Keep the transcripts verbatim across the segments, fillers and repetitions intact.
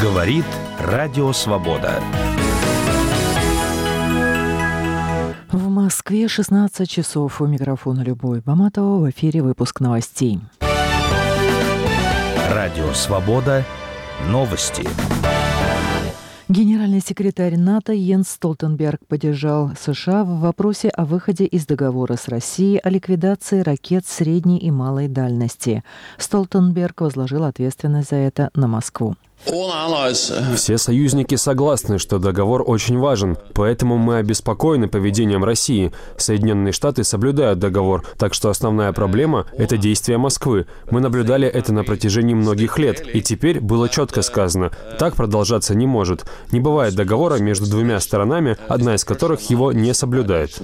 Говорит Радио Свобода. В Москве шестнадцать часов. У микрофона Любовь Баматова. В эфире выпуск новостей. Радио Свобода. Новости. Генеральный секретарь НАТО Йенс Столтенберг поддержал США в вопросе о выходе из договора с Россией о ликвидации ракет средней и малой дальности. Столтенберг возложил ответственность за это на Москву. Все союзники согласны, что договор очень важен, поэтому мы обеспокоены поведением России. Соединенные Штаты соблюдают договор, так что основная проблема – это действия Москвы. Мы наблюдали это на протяжении многих лет, и теперь было четко сказано – так продолжаться не может. Не бывает договора между двумя сторонами, одна из которых его не соблюдает.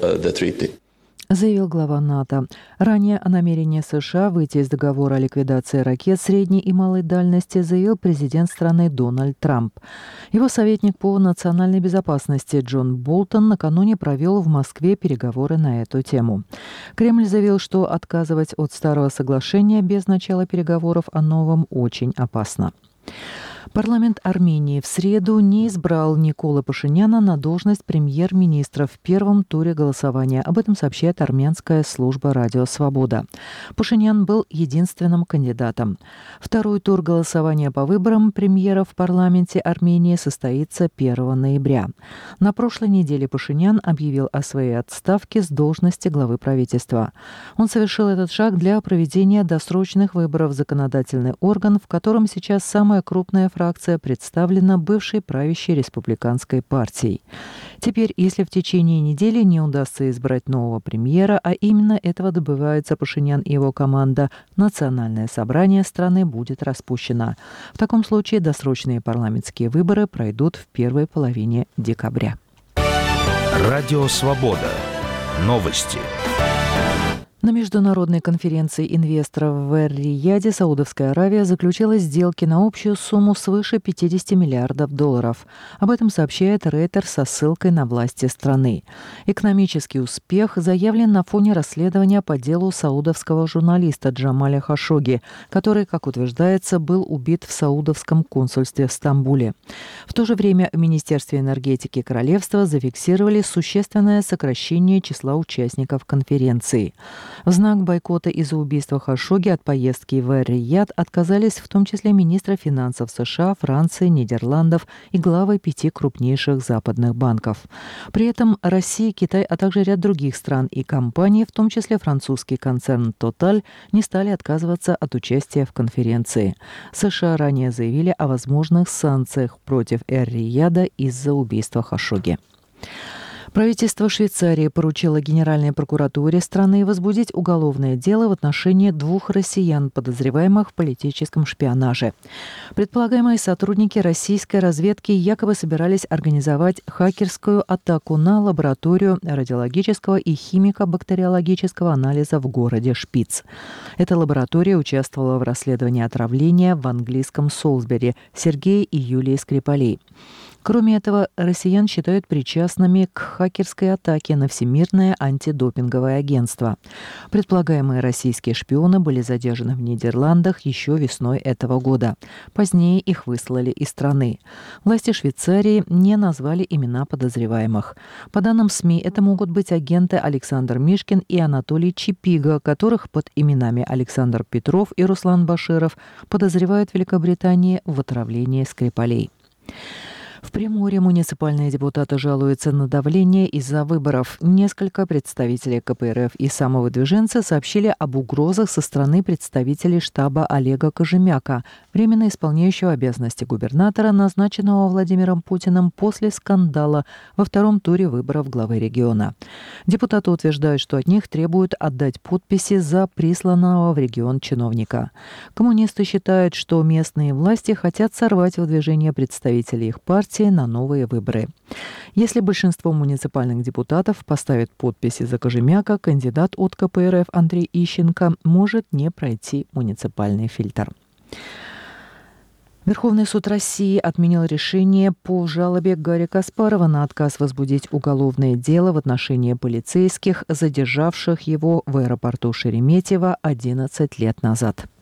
Заявил глава НАТО. Ранее о намерении США выйти из договора о ликвидации ракет средней и малой дальности заявил президент страны Дональд Трамп. Его советник по национальной безопасности Джон Болтон накануне провел в Москве переговоры на эту тему. Кремль заявил, что отказывать от старого соглашения без начала переговоров о новом очень опасно. Парламент Армении в среду не избрал Николы Пашиняна на должность премьер-министра в первом туре голосования. Об этом сообщает армянская служба «Радио Свобода». Пашинян был единственным кандидатом. Второй тур голосования по выборам премьера в парламенте Армении состоится первого ноября. На прошлой неделе Пашинян объявил о своей отставке с должности главы правительства. Он совершил этот шаг для проведения досрочных выборов в законодательный орган, в котором сейчас самая крупная фракция представлена бывшей правящей республиканской партией. Теперь, если в течение недели не удастся избрать нового премьера, а именно этого добиваются Пашинян и его команда, национальное собрание страны будет распущено. В таком случае досрочные парламентские выборы пройдут в первой половине декабря. Радио Свобода. Новости. На международной конференции инвесторов в Эр-Рияде Саудовская Аравия заключила сделки на общую сумму свыше пятьдесят миллиардов долларов. Об этом сообщает Рейтер со ссылкой на власти страны. Экономический успех заявлен на фоне расследования по делу саудовского журналиста Джамаля Хашогги, который, как утверждается, был убит в саудовском консульстве в Стамбуле. В то же время в Министерстве энергетики королевства зафиксировали существенное сокращение числа участников конференции. В знак бойкота из-за убийства Хашогги от поездки в Эр-Рияд отказались в том числе министры финансов США, Франции, Нидерландов и главы пяти крупнейших западных банков. При этом Россия, Китай, а также ряд других стран и компаний, в том числе французский концерн Total, не стали отказываться от участия в конференции. США ранее заявили о возможных санкциях против Эр-Рияда из-за убийства Хашогги. Правительство Швейцарии поручило Генеральной прокуратуре страны возбудить уголовное дело в отношении двух россиян, подозреваемых в политическом шпионаже. Предполагаемые сотрудники российской разведки якобы собирались организовать хакерскую атаку на лабораторию радиологического и химико-бактериологического анализа в городе Шпиц. Эта лаборатория участвовала в расследовании отравления в английском Солсбери Сергея и Юлии Скрипалей. Кроме этого, россиян считают причастными к хакерской атаке на Всемирное антидопинговое агентство. Предполагаемые российские шпионы были задержаны в Нидерландах еще весной этого года. Позднее их выслали из страны. Власти Швейцарии не назвали имена подозреваемых. По данным СМИ, это могут быть агенты Александр Мишкин и Анатолий Чипига, которых под именами Александр Петров и Руслан Баширов подозревают в Великобритании в отравлении Скрипалей. В Приморье муниципальные депутаты жалуются на давление из-за выборов. Несколько представителей ка пэ эр эф и самовыдвиженцы сообщили об угрозах со стороны представителей штаба Олега Кожемяка, временно исполняющего обязанности губернатора, назначенного Владимиром Путиным после скандала во втором туре выборов главы региона. Депутаты утверждают, что от них требуют отдать подписи за присланного в регион чиновника. Коммунисты считают, что местные власти хотят сорвать выдвижение представителей их партии на новые выборы. Если большинство муниципальных депутатов поставит подписи за Кожемяка, кандидат от ка пэ эр эф Андрей Ищенко может не пройти муниципальный фильтр. Верховный суд России отменил решение по жалобе Гарри Каспарова на отказ возбудить уголовное дело в отношении полицейских, задержавших его в аэропорту Шереметьево одиннадцать лет назад.